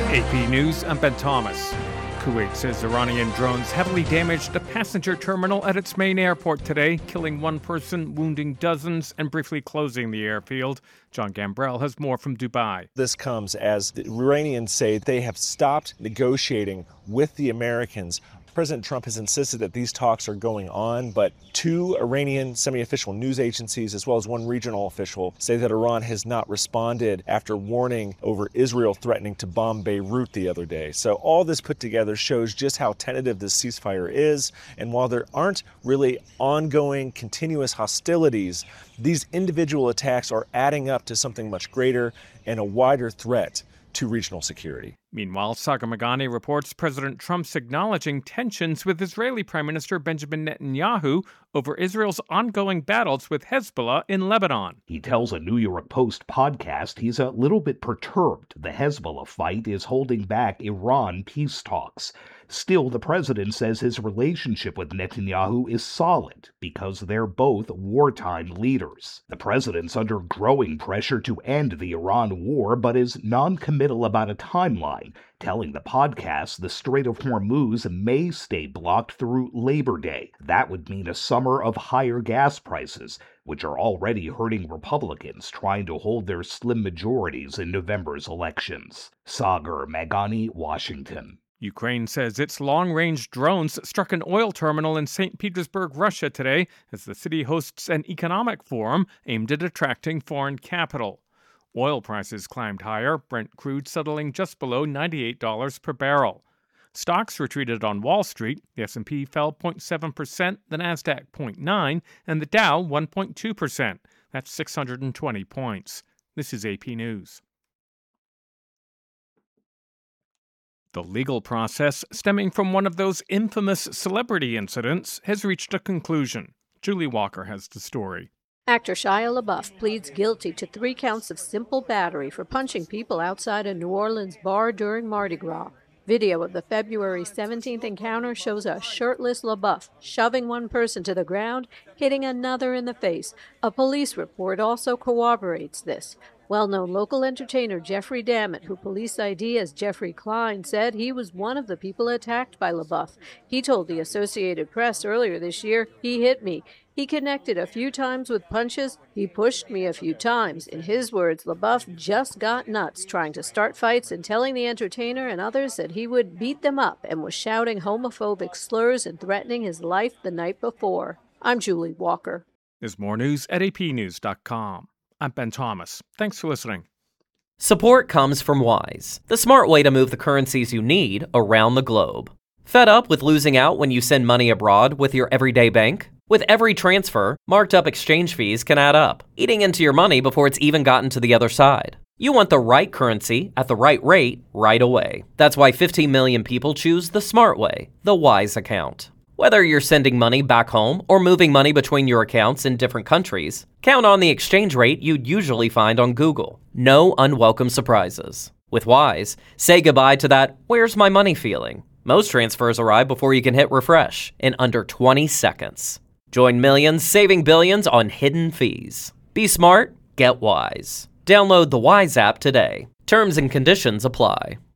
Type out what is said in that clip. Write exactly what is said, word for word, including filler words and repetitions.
A P News, I'm Ben Thomas. Kuwait says Iranian drones heavily damaged a passenger terminal at its main airport today, killing one person, wounding dozens, and briefly closing the airfield. John Gambrell has more from Dubai. This comes as the Iranians say they have stopped negotiating with the Americans. President Trump has insisted that these talks are going on, but two Iranian semi-official news agencies, as well as one regional official, say that Iran has not responded after warning over Israel threatening to bomb Beirut the other day. So all this put together shows just how tentative this ceasefire is. And while there aren't really ongoing, continuous hostilities, these individual attacks are adding up to something much greater and a wider threat to regional security. Meanwhile, Sagar Meghani reports President Trump's acknowledging tensions with Israeli Prime Minister Benjamin Netanyahu over Israel's ongoing battles with Hezbollah in Lebanon. He tells a New York Post podcast he's a little bit perturbed the Hezbollah fight is holding back Iran peace talks. Still, the president says his relationship with Netanyahu is solid because they're both wartime leaders. The president's under growing pressure to end the Iran war, but is non-committal about a timeline, telling the podcast the Strait of Hormuz may stay blocked through Labor Day. That would mean a summer of higher gas prices, which are already hurting Republicans trying to hold their slim majorities in November's elections. Sagar Meghani, Washington. Ukraine says its long-range drones struck an oil terminal in Saint Petersburg, Russia today, as the city hosts an economic forum aimed at attracting foreign capital. Oil prices climbed higher, Brent crude settling just below ninety-eight dollars per barrel. Stocks retreated on Wall Street. The S and P fell zero point seven percent, the Nasdaq zero point nine percent, and the Dow one point two percent. That's six hundred twenty points. This is A P News. The legal process stemming from one of those infamous celebrity incidents has reached a conclusion. Julie Walker has the story. Actor Shia LaBeouf pleads guilty to three counts of simple battery for punching people outside a New Orleans bar during Mardi Gras. Video of the February seventeenth encounter shows a shirtless LaBeouf shoving one person to the ground, hitting another in the face. A police report also corroborates this. Well-known local entertainer Jeffrey Dammit, who police I D as Jeffrey Klein, said he was one of the people attacked by LaBeouf. He told the Associated Press earlier this year, "He hit me. He connected a few times with punches. He pushed me a few times." In his words, LaBeouf just got nuts trying to start fights and telling the entertainer and others that he would beat them up and was shouting homophobic slurs and threatening his life the night before. I'm Julie Walker. There's more news at A P news dot com. I'm Ben Thomas. Thanks for listening. Support comes from Wise, the smart way to move the currencies you need around the globe. Fed up with losing out when you send money abroad with your everyday bank? With every transfer, marked up exchange fees can add up, eating into your money before it's even gotten to the other side. You want the right currency at the right rate right away. That's why fifteen million people choose the smart way, the Wise account. Whether you're sending money back home or moving money between your accounts in different countries, count on the exchange rate you'd usually find on Google. No unwelcome surprises. With Wise, say goodbye to that "where's my money" feeling. Most transfers arrive before you can hit refresh in under twenty seconds. Join millions saving billions on hidden fees. Be smart, get Wise. Download the Wise app today. Terms and conditions apply.